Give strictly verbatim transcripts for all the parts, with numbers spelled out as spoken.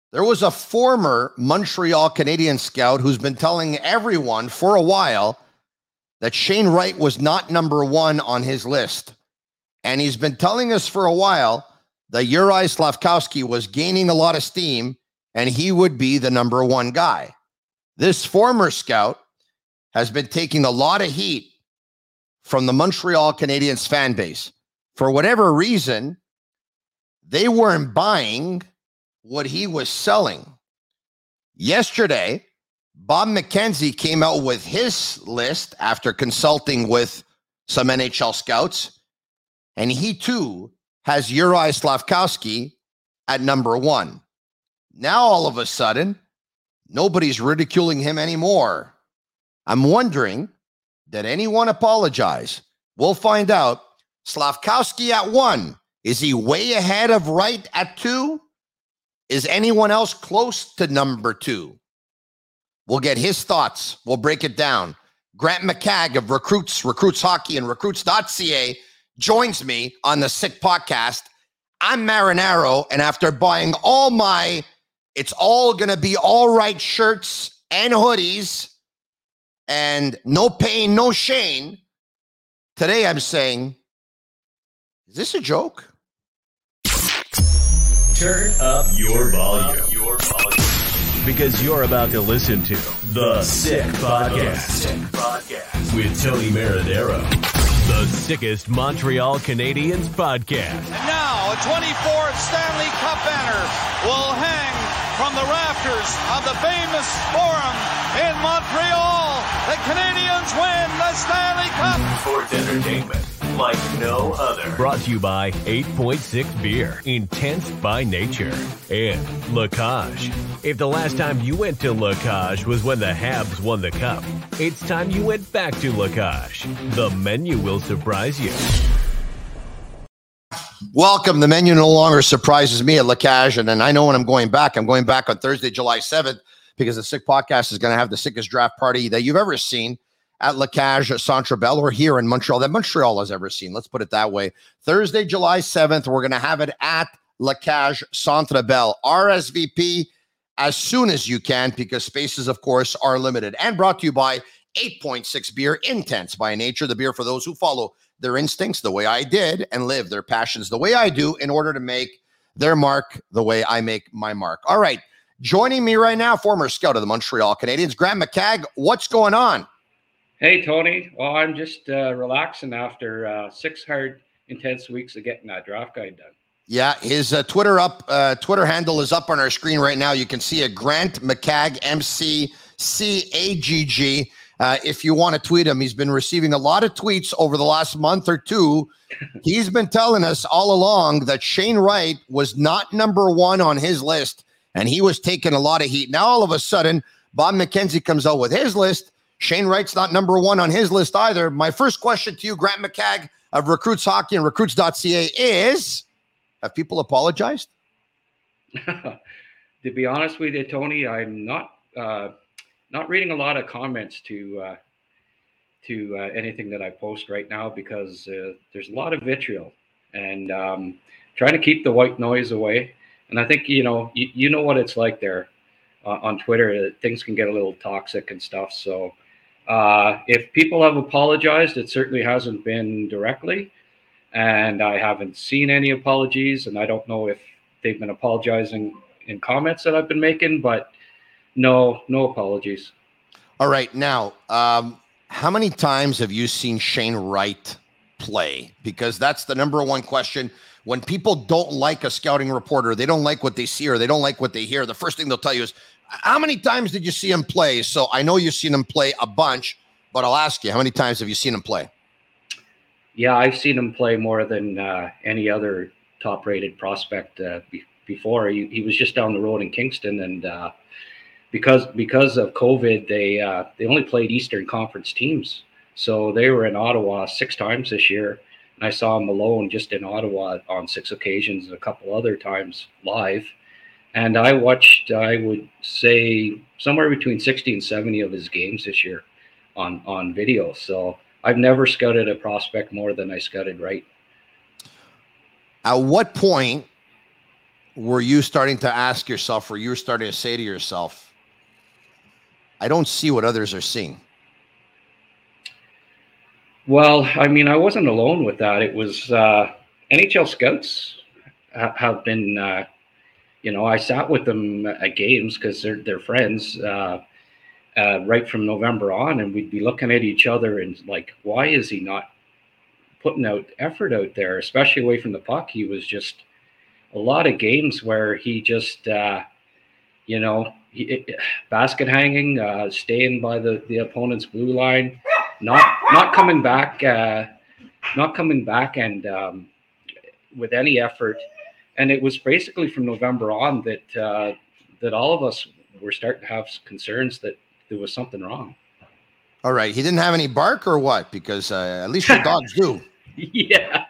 There was a former Montreal Canadiens scout who's been telling everyone for a while that Shane Wright was not number one on his list. And he's been telling us for a while that Juraj Slafkowski was gaining a lot of steam and he would be the number one guy. This former scout has been taking a lot of heat from the Montreal Canadiens fan base. For whatever reason, they weren't buying what he was selling. Yesterday, Bob McKenzie came out with his list after consulting with some N H L scouts, and he too has Juraj Slafkowski at number one. Now, all of a sudden, nobody's ridiculing him anymore. I'm wondering, did anyone apologize? We'll find out. Slafkowski at one. Is he way ahead of Wright at two? Is anyone else close to number two? We'll get his thoughts. We'll break it down. Grant McCagg of Recruits, Recruits Hockey, and Recruits dot C A joins me on the Sick Podcast. I'm Marinaro, and after buying all my It's All Gonna Be All Right shirts and hoodies and no pain, no shame, today I'm saying, is this a joke? Turn up your volume. Up your volume. Because you're about to listen to The Sick Podcast, Sick Podcast with Tony Marinaro. The sickest Montreal Canadiens podcast. And now a twenty-fourth Stanley Cup banner will hang from the rafters of the famous Forum in Montreal. The Canadiens win the Stanley Cup. Sports entertainment like no other. Brought to you by eight point six Beer, intense by nature, and La Cage. If the last time you went to La Cage was when the Habs won the Cup, it's time you went back to La Cage. The menu will surprise you. Welcome. The menu no longer surprises me at La Cage, and then I know when I'm going back. I'm going back on Thursday, July seventh, because the Sick Podcast is going to have the sickest draft party that you've ever seen at La Cage, Centre Bell, or here in Montreal, that Montreal has ever seen. Let's put it that way. Thursday, July seventh, we're going to have it at La Cage, Centre Bell. R S V P as soon as you can, because spaces, of course, are limited. And brought to you by eight point six Beer, intense by nature, the beer for those who follow their instincts the way I did and live their passions the way I do in order to make their mark the way I make my mark. All right, joining me right now, former scout of the Montreal Canadiens, Grant McCagg. What's going on? Hey, Tony. Well, I'm just uh, relaxing after uh, six hard, intense weeks of getting that draft guide done. Yeah, his uh, Twitter up, uh, Twitter handle is up on our screen right now. You can see a Grant McCagg, M C C A G G. Uh, if you want to tweet him, he's been receiving a lot of tweets over the last month or two. He's been telling us all along that Shane Wright was not number one on his list, and he was taking a lot of heat. Now, all of a sudden, Bob McKenzie comes out with his list. Shane Wright's not number one on his list either. My first question to you, Grant McCagg of Recruits Hockey and Recruits dot C A is, have people apologized? To be honest with you, Tony, I'm not uh, not reading a lot of comments to uh, to uh, anything that I post right now, because uh, there's a lot of vitriol, and um, trying to keep the white noise away. And I think, you know, you, you know what it's like there uh, on Twitter. Things can get a little toxic and stuff. So uh, if people have apologized, it certainly hasn't been directly. And I haven't seen any apologies, and I don't know if they've been apologizing in comments that I've been making, but no, no apologies. All right. Now, um, how many times have you seen Shane Wright play? Because that's the number one question. When people don't like a scouting reporter, they don't like what they see or they don't like what they hear, the first thing they'll tell you is, how many times did you see him play? So I know you've seen him play a bunch, but I'll ask you, how many times have you seen him play? Yeah, I've seen him play more than uh, any other top-rated prospect uh, be- before. He, he was just down the road in Kingston, and uh, because because of COVID, they uh, they only played Eastern Conference teams. So they were in Ottawa six times this year, and I saw him alone just in Ottawa on six occasions and a couple other times live. And I watched, I would say, somewhere between sixty and seventy of his games this year on, on video. So I've never scouted a prospect more than I scouted Wright. At what point were you starting to ask yourself, or you were starting to say to yourself, I don't see what others are seeing? Well, I mean, I wasn't alone with that. It was uh, N H L scouts ha- have been, uh, you know, I sat with them at games because they're they're friends uh, uh, right from November on, and we'd be looking at each other and like, why is he not putting out effort out there, especially away from the puck? He was just a lot of games where he just, uh, you know, he, it, basket hanging, uh, staying by the, the opponent's blue line, not not coming back, uh, not coming back, and um, with any effort. And it was basically from November on that uh, that all of us were starting to have concerns that there was something wrong. All right, he didn't have any bark or what? Because uh, at least your dogs do. Yeah,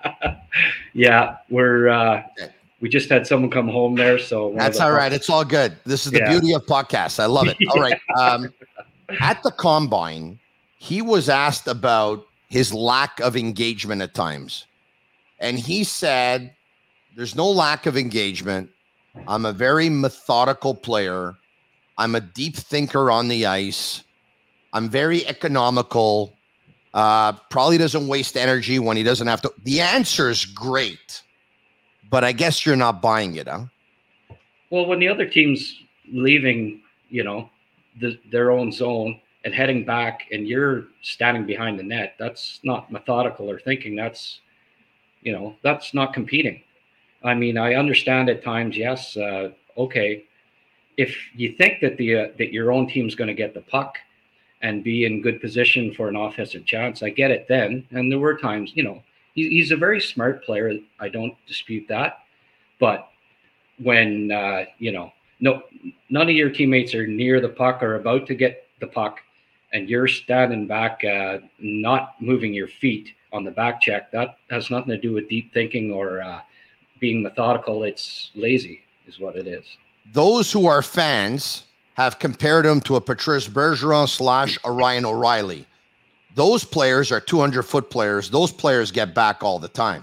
yeah, we're. Uh, Okay. We just had someone come home there, so That's all right. It's all good. This is the Yeah. beauty of podcasts. I love it. All right. Um, at the combine, he was asked about his lack of engagement at times. And he said, there's no lack of engagement. I'm a very methodical player. I'm a deep thinker on the ice. I'm very economical. Uh, probably doesn't waste energy when he doesn't have to. The answer is great. But I guess you're not buying it, huh? Well, when the other team's leaving, you know, the, their own zone and heading back, and you're standing behind the net, that's not methodical or thinking. That's, you know, that's not competing. I mean, I understand at times, yes, uh, okay, if you think that the uh, that your own team's going to get the puck and be in good position for an offensive chance, I get it then. And there were times, you know, he's a very smart player. I don't dispute that. But when, uh, you know, no, none of your teammates are near the puck or about to get the puck, and you're standing back, uh, not moving your feet on the back check, that has nothing to do with deep thinking or uh, being methodical. It's lazy is what it is. Those who are fans have compared him to a Patrice Bergeron slash a Ryan O'Reilly. Those players are two hundred foot players. Those players get back all the time.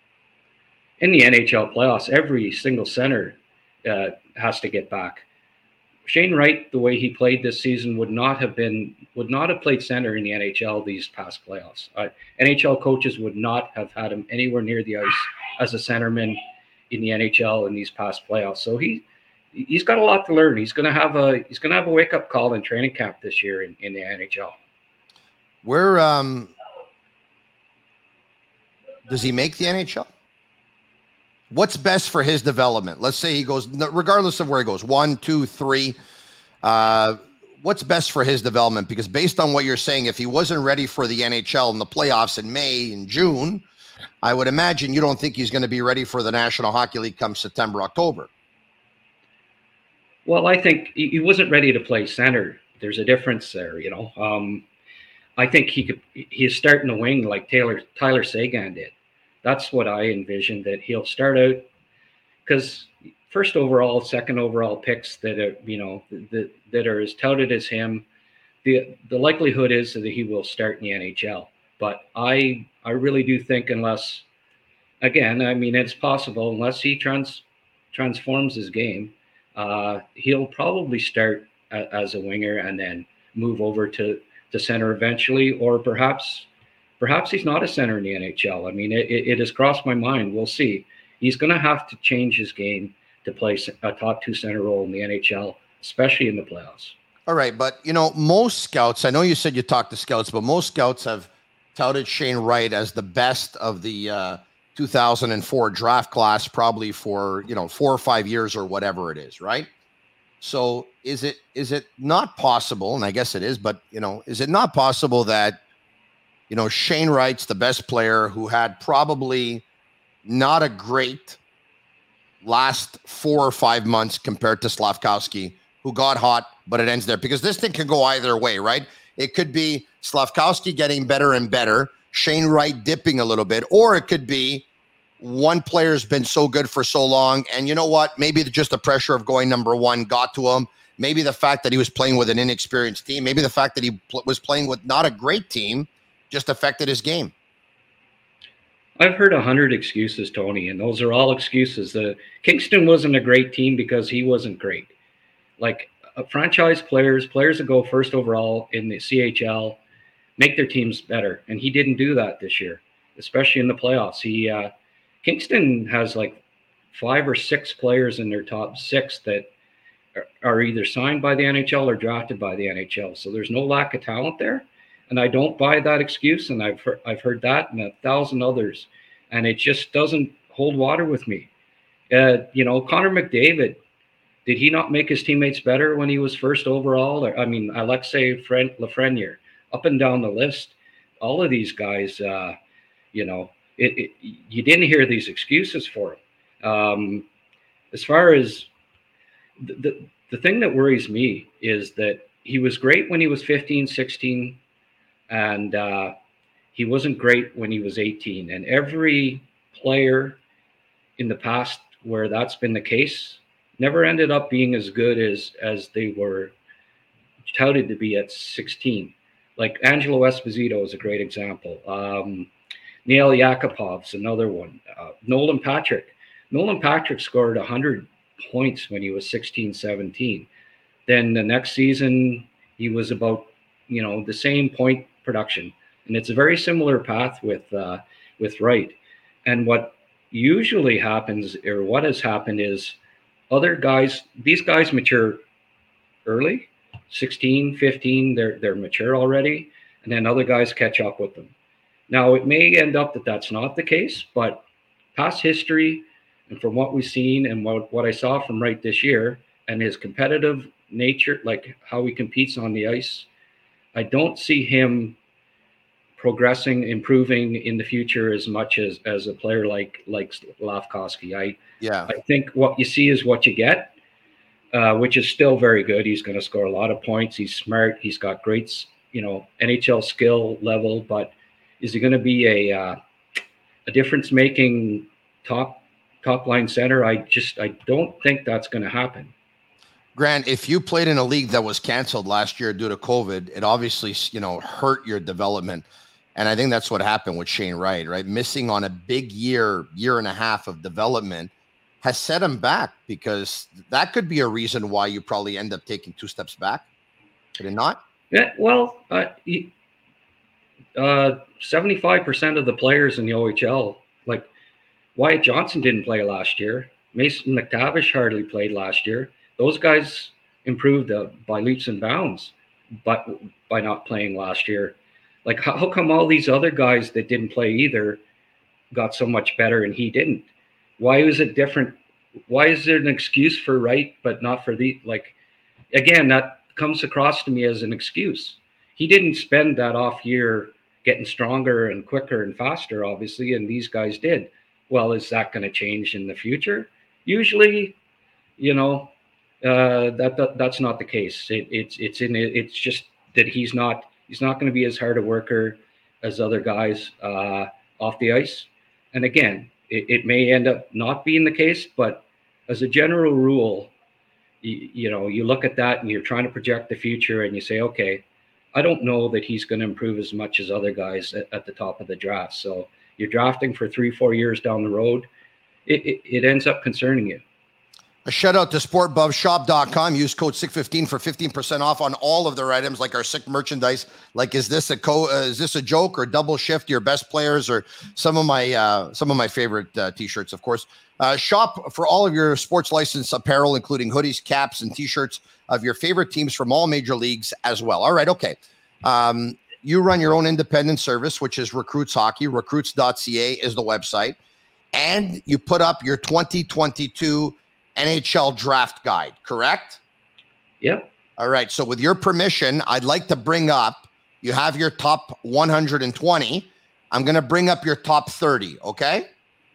In the N H L playoffs, every single center uh, has to get back. Shane Wright, the way he played this season, would not have been would not have played center in the N H L these past playoffs. Uh, N H L coaches would not have had him anywhere near the ice as a centerman in the N H L in these past playoffs. So he he's got a lot to learn. He's going to have a he's going to have a wake up call in training camp this year in, in the N H L. Where um, does he make the N H L? What's best for his development? Let's say he goes, regardless of where he goes, one, two, three. Uh, what's best for his development? Because based on what you're saying, if he wasn't ready for the N H L in the playoffs in May and June, I would imagine you don't think he's going to be ready for the National Hockey League come September, October. Well, I think he wasn't ready to play center. There's a difference there, you know. Um, I think he could. He's starting to wing like Taylor Tyler Seguin did. That's what I envisioned, that he'll start out because first overall, second overall picks that are, you know, that that are as touted as him. The the likelihood is that he will start in the N H L. But I I really do think unless, again, I mean, it's possible unless he trans transforms his game, uh, he'll probably start a, as a winger and then move over to to center eventually, or perhaps perhaps he's not a center in the N H L. I mean, it, it has crossed my mind. We'll see. He's going to have to change his game to play a top two center role in the N H L, especially in the playoffs. All right, but you know, most scouts, I know you said you talked to scouts, but most scouts have touted Shane Wright as the best of the uh, two thousand four draft class, probably for, you know, four or five years or whatever it is, right? So is it is it not possible, and I guess it is, but, you know, is it not possible that, you know, Shane Wright's the best player who had probably not a great last four or five months compared to Slafkowski, who got hot, but it ends there? Because this thing can go either way, right? It could be Slafkowski getting better and better, Shane Wright dipping a little bit, or it could be one player's been so good for so long, and you know what? Maybe just the pressure of going number one got to him. Maybe the fact that he was playing with an inexperienced team, maybe the fact that he pl- was playing with not a great team just affected his game. I've heard a hundred excuses, Tony, and those are all excuses. The Kingston wasn't a great team because he wasn't great. Like uh, franchise players, players that go first overall in the C H L, make their teams better, and he didn't do that this year, especially in the playoffs. He uh, Kingston has like five or six players in their top six that are, are either signed by the N H L or drafted by the N H L. So there's no lack of talent there. And I don't buy that excuse, and I've heard, I've heard that and a thousand others, and it just doesn't hold water with me. Uh, you know, Connor McDavid, did he not make his teammates better when he was first overall? Or, I mean, Alexei Lafreniere, up and down the list, all of these guys, uh, you know, it, it, you didn't hear these excuses for him. Um, as far as the, the the thing that worries me is that he was great when he was fifteen, sixteen. And uh, he wasn't great when he was eighteen. And every player in the past where that's been the case never ended up being as good as as they were touted to be at sixteen. Like Angelo Esposito is a great example. Um, Neil Yakupov's another one. Uh, Nolan Patrick. Nolan Patrick scored one hundred points when he was sixteen, seventeen. Then the next season, he was about, you know, the same point production, and it's a very similar path with uh, with Wright. And what usually happens, or what has happened, is other guys, these guys mature early, sixteen, fifteen, they're they're mature already, and then other guys catch up with them. Now it may end up that that's not the case, but past history, and from what we've seen and what what I saw from Wright this year, and his competitive nature, like how he competes on the ice, I don't see him progressing, improving in the future as much as, as a player like like Slafkovsky. I yeah. I think what you see is what you get, uh, which is still very good. He's going to score a lot of points. He's smart. He's got great, you know, N H L skill level. But is he going to be a uh, a difference making top top line center? I just I don't think that's going to happen. Grant, if you played in a league that was canceled last year due to COVID, it obviously, you know, hurt your development. And I think that's what happened with Shane Wright, right? Missing on a big year, year and a half of development has set him back, because that could be a reason why you probably end up taking two steps back. Could it not? Yeah, well, uh, uh, seventy-five percent of the players in the O H L, like Wyatt Johnson didn't play last year. Mason McTavish hardly played last year. Those guys improved uh, by leaps and bounds, but by not playing last year. Like, how, how come all these other guys that didn't play either got so much better and he didn't? Why is it different? Why is there an excuse for Wright, but not for the, like, again, that comes across to me as an excuse. He didn't spend that off year getting stronger and quicker and faster, obviously, and these guys did. Well, is that going to change in the future? Usually, you know, Uh, that, that that's not the case. It, it's it's in it, it's just that he's not he's not going to be as hard a worker as other guys uh, off the ice. And again, it, it may end up not being the case, but as a general rule, you, you know, you look at that and you're trying to project the future, and you say, okay, I don't know that he's going to improve as much as other guys at, at the top of the draft. So you're drafting for three, four years down the road. It it, it ends up concerning you. A shout out to sport buff shop dot com. Use code sick fifteen for fifteen percent off on all of their items, like our sick merchandise. Like, is this a co? Uh, is this a joke, or double shift your best players, or some of my uh, some of my favorite uh, t-shirts, of course. Uh, shop for all of your sports license apparel, including hoodies, caps, and t-shirts of your favorite teams from all major leagues as well. All right, okay. Um, you run your own independent service, which is Recruits Hockey. recruits dot c a is the website, and you put up your twenty twenty-two N H L draft guide, correct? Yep. All right. So with your permission, I'd like to bring up, you have your top one hundred twenty. I'm going to bring up your top thirty. Okay.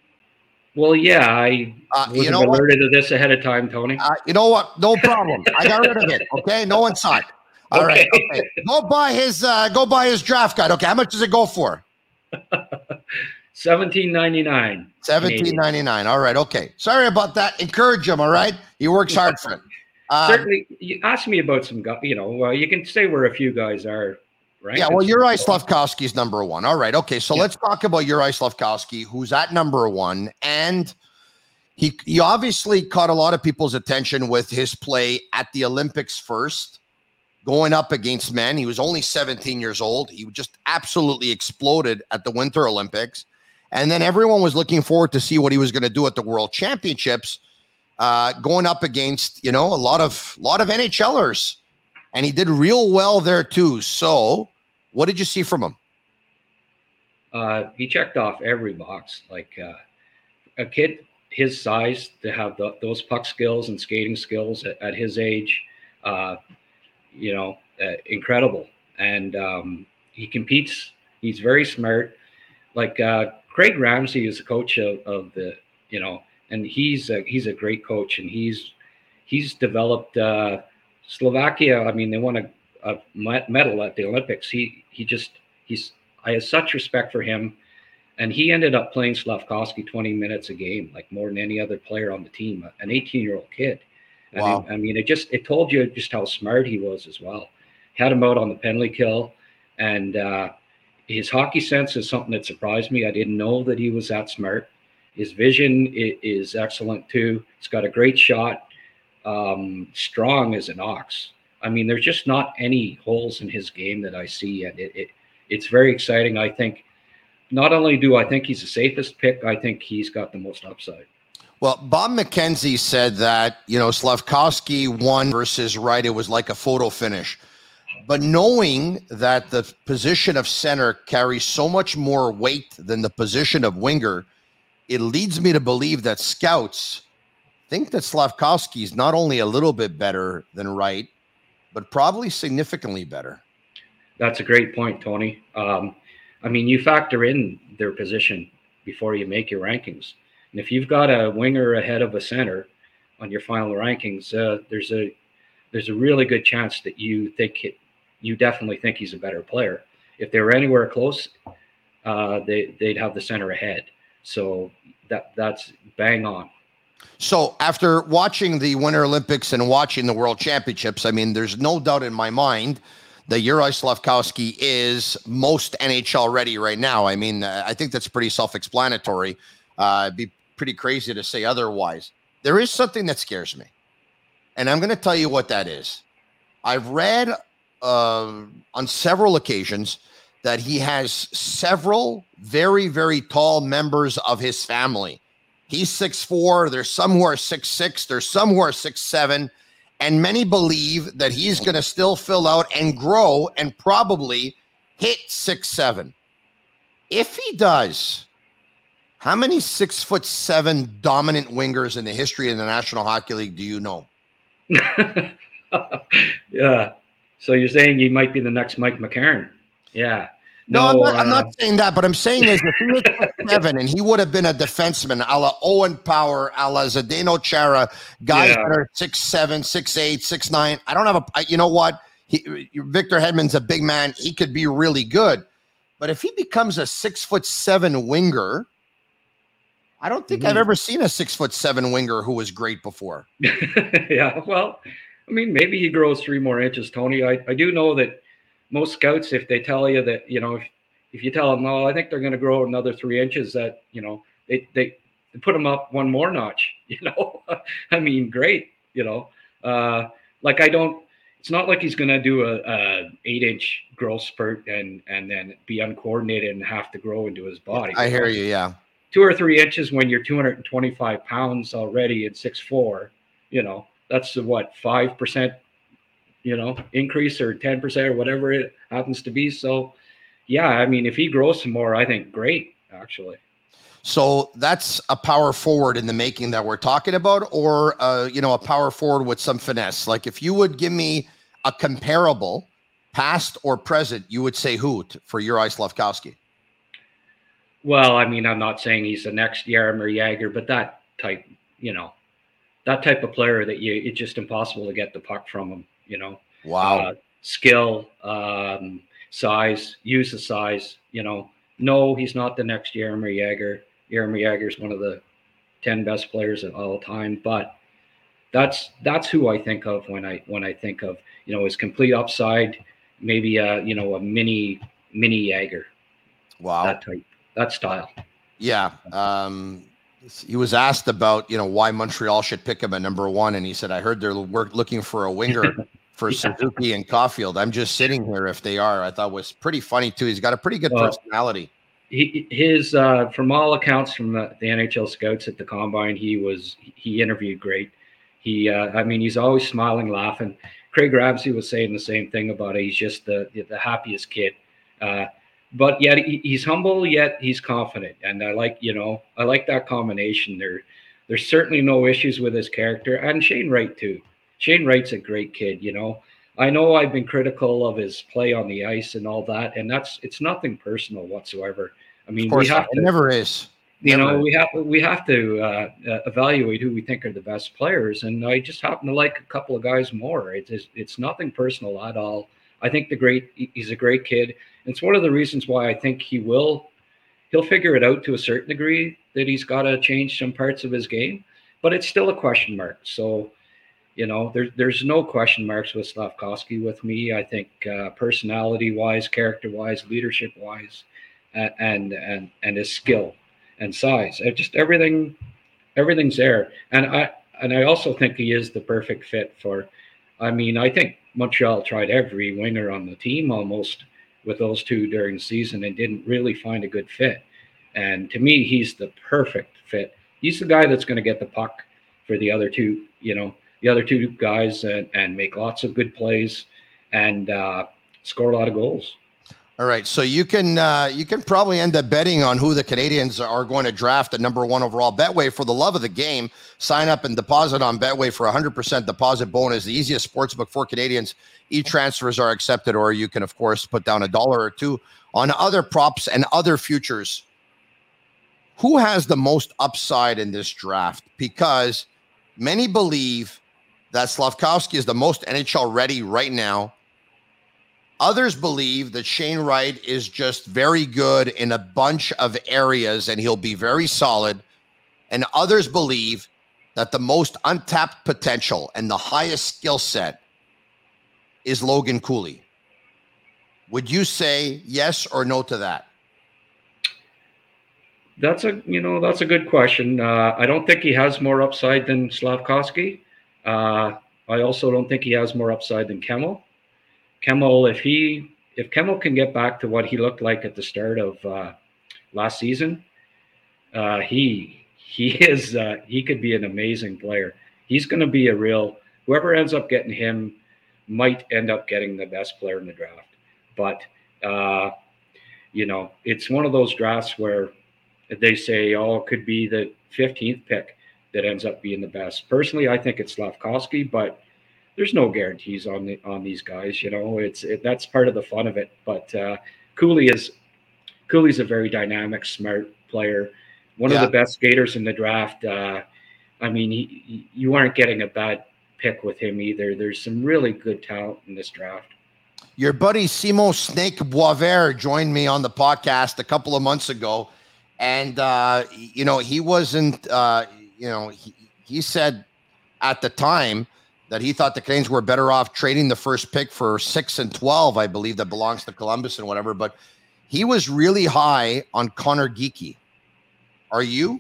Well, yeah, I uh, wasn't you know alerted to this ahead of time, Tony. Uh, you know what? No problem. I got rid of it. Okay. No one saw it. All okay. right. Okay. Go buy his, uh, go buy his draft guide. Okay. How much does it go for? seventeen ninety-nine. seventeen ninety-nine. All right. Okay. Sorry about that. Encourage him. All right. He works hard for it. Um, Certainly. You asked me about some guys, you know, uh, you can say where a few guys are right? Yeah, well, Uri Slafkovsky's number one. All right, okay, so yeah. let's talk about Uri Slafkovsky, who's at number one, and he he obviously caught a lot of people's attention with his play at the Olympics first, going up against men. He was only seventeen years old. He just absolutely exploded at the Winter Olympics, and then everyone was looking forward to see what he was going to do at the World Championships, uh, going up against you know a lot of lot of NHLers, and he did real well there too. So, what did you see from him? Uh, he checked off every box. Like uh, a kid his size to have the, those puck skills and skating skills at, at his age, uh, you know, uh, incredible. And um, he competes. He's very smart. Like uh, Craig Ramsey is the coach of, of the, you know, and he's a, he's a great coach, and he's he's developed uh, Slovakia. I mean, they won a, a medal at the Olympics. He he just he's I have such respect for him. And he ended up playing Slafkovsky twenty minutes a game, like more than any other player on the team, an eighteen-year-old kid. And wow. it, I mean, it just it told you just how smart he was as well. Had him out on the penalty kill, and uh, his hockey sense is something that surprised me. I didn't know that he was that smart. His vision is, is excellent too. He's got a great shot, um, strong as an ox. I mean, there's just not any holes in his game that I see, and it, it it's very exciting. I think. Not only do I think he's the safest pick, I think he's got the most upside. Well, Bob McKenzie said that, you know, Slafkovsky won versus Wright. It was like a photo finish. But knowing that the position of center carries so much more weight than the position of winger, it leads me to believe that scouts think that Slafkovsky is not only a little bit better than Wright, but probably significantly better. That's a great point, Tony. Um, I mean, you factor in their position before you make your rankings. And if you've got a winger ahead of a center on your final rankings, uh, there's a there's a really good chance that you think it, you definitely think he's a better player. If they were anywhere close, uh, they they'd have the center ahead. So that that's bang on. So after watching the Winter Olympics and watching the World Championships, I mean, there's no doubt in my mind that Uri Slafkovsky is most N H L ready right now. I mean, uh, I think that's pretty self-explanatory. Uh, it'd be pretty crazy to say otherwise. There is something that scares me, and I'm going to tell you what that is. I've read uh, on several occasions that he has several very, very tall members of his family. He's six foot four. There's some who are six foot six. There's some who are six foot seven. And many believe that he's going to still fill out and grow and probably hit six foot seven. If he does, how many six foot seven dominant wingers in the history of the National Hockey League do you know? Yeah. So you're saying he might be the next Mike McCarron? Yeah. No, no I'm, not, uh, I'm not saying that, but I'm saying is if he was six seven and he would have been a defenseman a la Owen Power, a la Zdeno Chara, guys yeah. that are six seven, six eight, six nine. I don't have a, you know what? He, Victor Hedman's a big man. He could be really good. But if he becomes a six foot seven winger, I don't think mm-hmm. I've ever seen a six foot seven winger who was great before. Yeah, well, I mean, maybe he grows three more inches, Tony. I, I do know that most scouts, if they tell you that, you know, if, if you tell them, no, I think they're going to grow another three inches, that, you know, they, they, they put them up one more notch, you know. I mean, great, you know. Uh, like I don't, it's not like he's going to do a, a eight inch growth spurt and, and then be uncoordinated and have to grow into his body. I hear you, yeah. Two or three inches when you're two hundred twenty-five pounds already at six foot four, you know, that's the, what, five percent you know, increase or ten percent or whatever it happens to be. So, yeah, I mean, if he grows some more, I think great, actually. So that's a power forward in the making that we're talking about, or, uh, you know, a power forward with some finesse. Like if you would give me a comparable past or present, you would say who t- for Uri Slafkovsky? Well, I mean, I'm not saying he's the next Jaromir Jagr, but that type, you know, that type of player that you, it's just impossible to get the puck from him. You know, wow, uh, skill, um, size, use the size, you know, no, he's not the next Jaromir Jagr. Jaromir Jagr is one of the ten best players of all time, but that's, that's who I think of when I, when I think of, you know, his complete upside, maybe a you know a mini mini Jagger. Wow, that type, that style. Yeah. Um, he was asked about, you know, why Montreal should pick him at number one. And he said, I heard they're work, looking for a winger for yeah. Suzuki and Caulfield. I'm just sitting here if they are. I thought was pretty funny, too. He's got a pretty good well, personality. He, his, uh, from all accounts from the, the N H L scouts at the Combine, he was, he interviewed great. He, uh, I mean, he's always smiling, laughing. Craig Ramsey was saying the same thing about it. He's just the, the happiest kid. Uh, But yet he's humble, yet he's confident, and I like, you know, I like that combination. There, there's certainly no issues with his character, and Shane Wright too. Shane Wright's a great kid, you know. I know I've been critical of his play on the ice and all that, and that's it's nothing personal whatsoever. I mean, we have to, it never is. You never know, is. we have we have to uh, uh, evaluate who we think are the best players, and I just happen to like a couple of guys more. It's it's nothing personal at all. I think the great he's a great kid. It's one of the reasons why I think he will, he'll figure it out to a certain degree that he's got to change some parts of his game, but it's still a question mark. So, you know, there's there's no question marks with Slafkovsky with me. I think uh, personality-wise, character-wise, leadership-wise, uh, and and and his skill and size, it just everything, everything's there. And I and I also think he is the perfect fit for. I mean, I think Montreal tried every winger on the team almost with those two during the season and didn't really find a good fit. And to me, he's the perfect fit. He's the guy that's going to get the puck for the other two, you know, the other two guys and, and make lots of good plays and uh, score a lot of goals. All right. So you can uh, you can probably end up betting on who the Canadiens are going to draft at number one overall. Betway, for the love of the game, sign up and deposit on Betway for one hundred percent deposit bonus. The easiest sportsbook for Canadians. E-transfers are accepted, or you can, of course, put down a dollar or two on other props and other futures. Who has the most upside in this draft? Because many believe that Slafkovsky is the most N H L ready right now. Others believe that Shane Wright is just very good in a bunch of areas and he'll be very solid. And others believe that the most untapped potential and the highest skill set is Logan Cooley. Would you say yes or no to that? That's a, you know, that's a good question. Uh, I don't think he has more upside than Slafkovsky. Uh, I also don't think he has more upside than Kemmel. Kemmel, if he if Kemmel can get back to what he looked like at the start of uh, last season, uh, he he is uh, he could be an amazing player. He's going to be a real, whoever ends up getting him might end up getting the best player in the draft. But uh, you know, it's one of those drafts where they say, oh, it could be the fifteenth pick that ends up being the best. Personally, I think it's Slafkovsky, but there's no guarantees on the, on these guys. You know, it's it, that's part of the fun of it. But uh, Cooley is Cooley's a very dynamic, smart player, one yeah. of the best skaters in the draft. Uh, I mean, he, he, you aren't getting a bad pick with him either. There's some really good talent in this draft. Your buddy Simon Snake Boisvert joined me on the podcast a couple of months ago, and uh, you know he wasn't. Uh, you know, he, he said at the time that he thought the Canadiens were better off trading the first pick for six and twelve, I believe, that belongs to Columbus and whatever. But he was really high on Connor Geekie. Are you?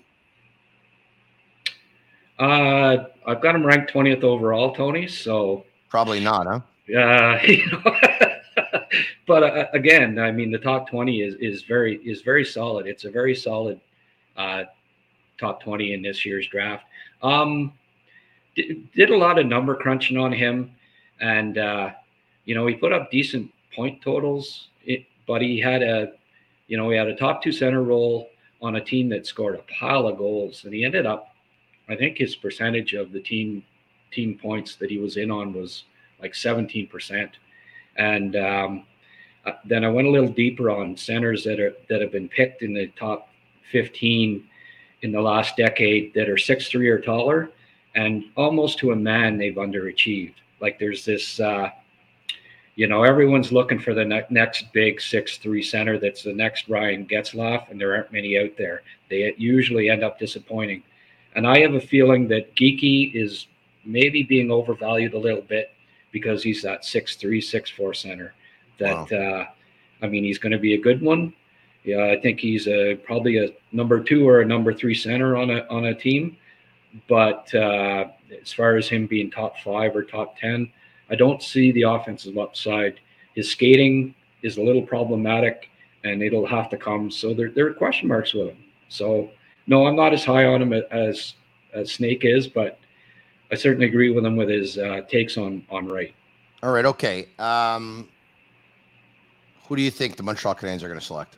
Uh, I've got him ranked twentieth overall, Tony. So probably not, huh? Uh, you know, but uh, again, I mean, the top twenty is is very is very solid. It's a very solid uh, top twenty in this year's draft. Um, did, did a lot of number crunching on him, and uh, you know, he put up decent point totals. It, but he had a, you know, he had a top two center role on a team that scored a pile of goals, and he ended up, I think, his percentage of the team team points that he was in on was like seventeen percent. And um, then I went a little deeper on centers that are that have been picked in the top fifteen in the last decade that are six three or taller, and almost to a man they've underachieved. Like there's this, uh, you know, everyone's looking for the ne- next big six three center that's the next Ryan Getzlaf, and there aren't many out there. They usually end up disappointing. And I have a feeling that Geekie is maybe being overvalued a little bit, because he's that six three, six four center. that, wow. uh, I mean, he's going to be a good one. Yeah, I think he's a, probably a number two or a number three center on a on a team. But uh, as far as him being top five or top ten, I don't see the offensive upside. His skating is a little problematic, and it'll have to come. So there, there are question marks with him. So, no, I'm not as high on him as, as Snake is, but I certainly agree with him with his uh, takes on, on Wright. All right, okay. Um, who do you think the Montreal Canadiens are going to select?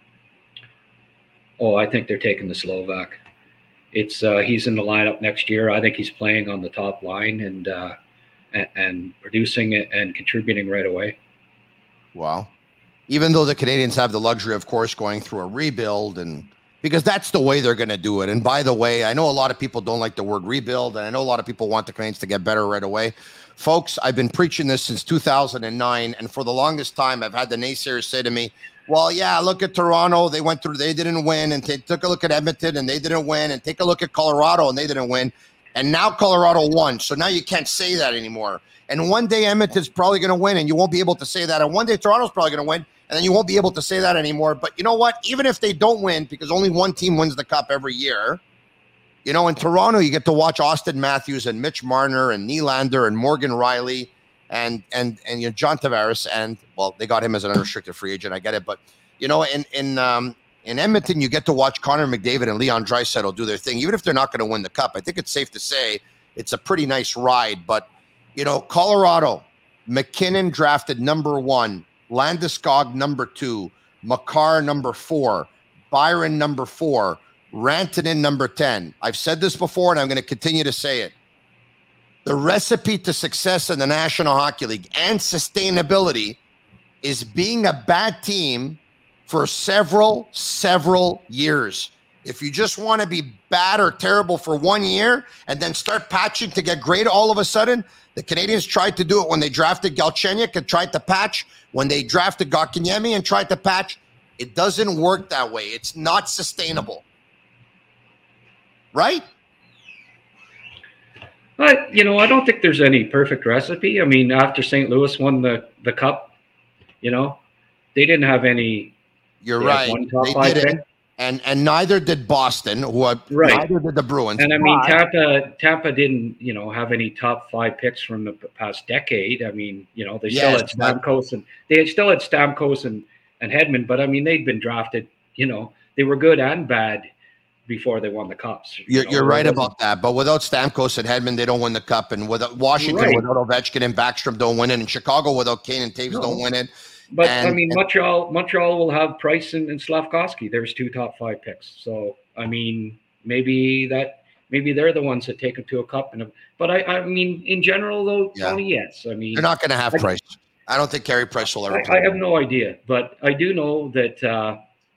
Oh, I think they're taking the Slovak. It's uh, he's in the lineup next year. I think he's playing on the top line and uh, and, and producing it and contributing right away. Wow. Even though the Canadiens have the luxury, of course, going through a rebuild, and because that's the way they're going to do it. And by the way, I know a lot of people don't like the word rebuild, and I know a lot of people want the Canadiens to get better right away. Folks, I've been preaching this since two thousand nine, and for the longest time, I've had the naysayers say to me, well, yeah, look at Toronto. They went through, they didn't win, and t- took a look at Edmonton, and they didn't win, and take a look at Colorado, and they didn't win. And now Colorado won, so now you can't say that anymore. And one day Edmonton's probably going to win, and you won't be able to say that. And one day Toronto's probably going to win, and then you won't be able to say that anymore. But you know what? Even if they don't win, because only one team wins the cup every year, you know, in Toronto, you get to watch Austin Matthews and Mitch Marner and Nylander and Morgan Riley and and and you know, John Tavares, and well, they got him as an unrestricted free agent. I get it, but you know, in in um, in Edmonton, you get to watch Connor McDavid and Leon Draisaitl do their thing, even if they're not going to win the cup. I think it's safe to say it's a pretty nice ride. But you know, Colorado, McKinnon drafted number one, Landeskog number two, Makar number four, Byron number four, Rantanen number ten. I've said this before, and I'm going to continue to say it. The recipe to success in the National Hockey League and sustainability is being a bad team for several, several years. If you just want to be bad or terrible for one year and then start patching to get great all of a sudden, the Canadiens tried to do it when they drafted Galchenyuk and tried to patch, when they drafted Kotkaniemi and tried to patch. It doesn't work that way. It's not sustainable. Right? But, you know, I don't think there's any perfect recipe. I mean, after Saint Louis won the, the cup, you know, they didn't have any. You're right. One top they five didn't. pick. And and neither did Boston, who are, right. neither did the Bruins. And I mean, Tampa Tampa didn't, you know, have any top five picks from the past decade. I mean, you know, they yes, still had Stamkos and they had still had Stamkos and, and Hedman, but I mean, they'd been drafted, you know, they were good and bad before they won the cups. You you're know, you're right about that. But without Stamkos and Hedman, they don't win the cup. And without Washington, right. without Ovechkin and Backstrom, don't win it. And Chicago, without Kane and Taves, no. don't win it. But and, I mean, and, Montreal, Montreal will have Price and, and Slavkovsky. There's two top five picks. So I mean, maybe that maybe they're the ones that take them to a cup. And but I, I mean, in general, though, yeah. Tony, yes. I mean, they're not going to have I, Price. I don't think Carey Price will ever. I, I have no idea, but I do know that. Uh,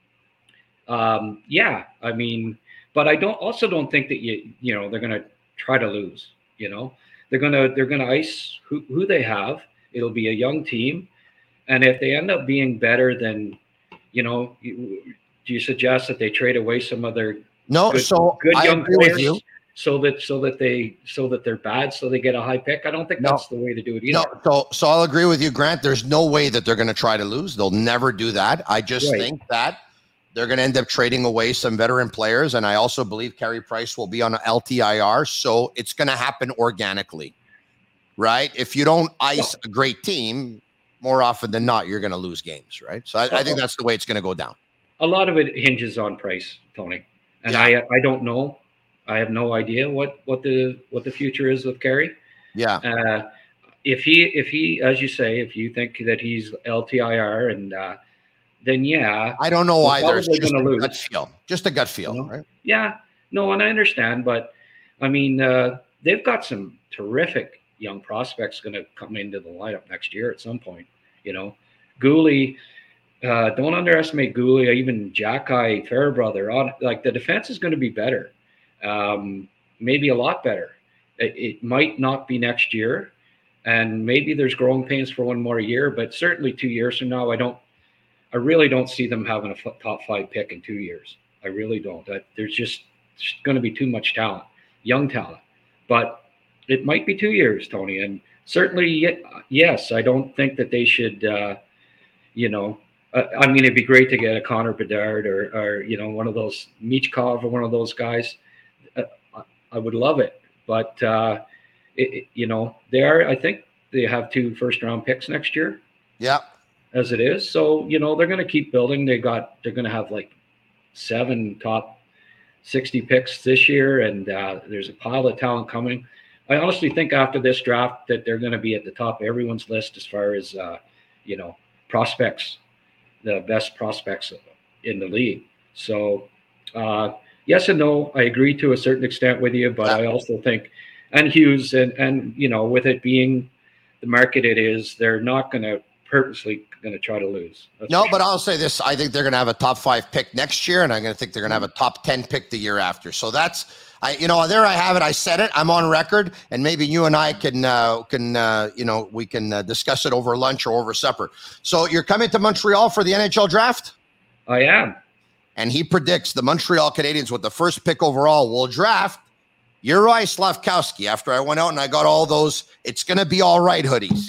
um, yeah, I mean, but I don't also don't think that you you know they're going to try to lose. You know, they're gonna they're gonna ice who who they have. It'll be a young team. And if they end up being better than, you know, you, do you suggest that they trade away some of their no, good, so good I young agree players with you. so that so that they so that they're bad so they get a high pick? I don't think no. that's the way to do it either. No, so so I'll agree with you, Grant. There's no way that they're going to try to lose. They'll never do that. I just right. think that they're going to end up trading away some veteran players, and I also believe Carey Price will be on an L T I R, so it's going to happen organically, right? If you don't ice a great team, more often than not, you're going to lose games, right? So I, I think that's the way it's going to go down. A lot of it hinges on Price, Tony, and yeah. I I don't know. I have no idea what, what the what the future is with Carey. Yeah. Uh, if he if he as you say, if you think that he's L T I R, and uh, then yeah, I don't know either. It's just a lose. gut feel, just a gut feel, you know? right? Yeah. No, and I understand, but I mean, uh, they've got some terrific young prospects going to come into the lineup next year at some point. You know, Gooley, uh, don't underestimate Gooley, even Jacky, Fairbrother. Like the defense is going to be better, um, maybe a lot better. It, it might not be next year, and maybe there's growing pains for one more year, but certainly two years from now, I don't, I really don't see them having a top five pick in two years. I really don't. I, there's just going to be too much talent, young talent, but it might be two years, Tony, and certainly, yes, I don't think that they should uh, you know, uh, I mean, it'd be great to get a Connor Bedard or, or you know, one of those Michkov or one of those guys. Uh, I would love it, but uh, it, it, you know, they are. I think they have two first round picks next year. Yeah, as it is. So you know, they're going to keep building. They got. They're going to have like seven top sixty picks this year, and uh, there's a pile of talent coming. I honestly think after this draft that they're going to be at the top of everyone's list as far as uh, you know, prospects, the best prospects in the league. So uh, yes and no, I agree to a certain extent with you, but I also think, and Hughes, and and you know, with it being the market it is, they're not going to purposely going to try to lose. That's no, sure. But I'll say this: I think they're going to have a top five pick next year, and I'm going to think they're going to have a top ten pick the year after. So that's. I, you know, there I have it. I said it. I'm on record, and maybe you and I can, uh, can, uh, you know, we can uh, discuss it over lunch or over supper. So you're coming to Montreal for the N H L draft? I am. And he predicts the Montreal Canadiens with the first pick overall will draft Juraj Slafkowski. After I went out and I got all those, it's going to be all right hoodies.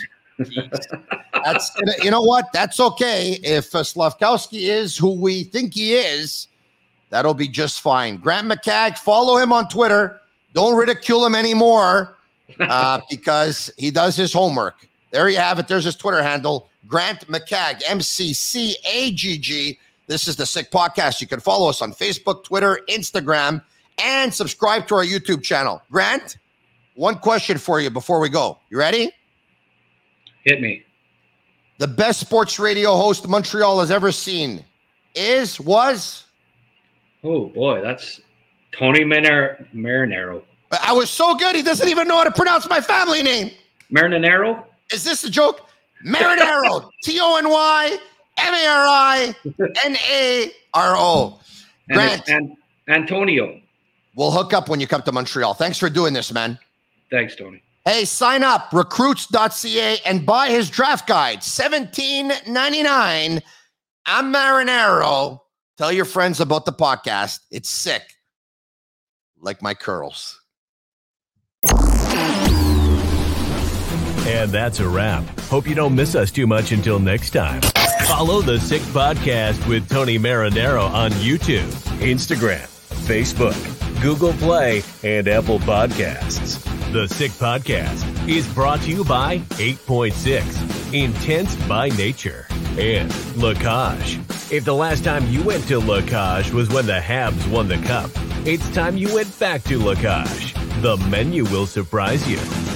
That's, you know what? That's okay. If uh, Slafkowski is who we think he is, that'll be just fine. Grant McCagg, follow him on Twitter. Don't ridicule him anymore uh, because he does his homework. There you have it. There's his Twitter handle, Grant McCagg, M C C A G G. This is the Sick Podcast. You can follow us on Facebook, Twitter, Instagram, and subscribe to our YouTube channel. Grant, one question for you before we go. You ready? Hit me. The best sports radio host Montreal has ever seen is, was... Oh, boy, that's Tony Marinaro. Marinaro. I was so good, he doesn't even know how to pronounce my family name. Marinaro? Is this a joke? Marinaro. T O N Y M A R I N A R O. Grant. And, and Antonio. We'll hook up when you come to Montreal. Thanks for doing this, man. Thanks, Tony. Hey, sign up, recruits dot c a, and buy his draft guide, seventeen ninety-nine. I'm Marinaro. Tell your friends about the podcast. It's sick. Like my curls. And that's a wrap. Hope you don't miss us too much until next time. Follow the Sick Podcast with Tony Marinaro on YouTube, Instagram, Facebook, Google Play, and Apple Podcasts. The Sick Podcast is brought to you by eight point six, Intense by Nature, and Lacage. If the last time you went to Lacage was when the Habs won the cup, it's time you went back to Lacage. The menu will surprise you.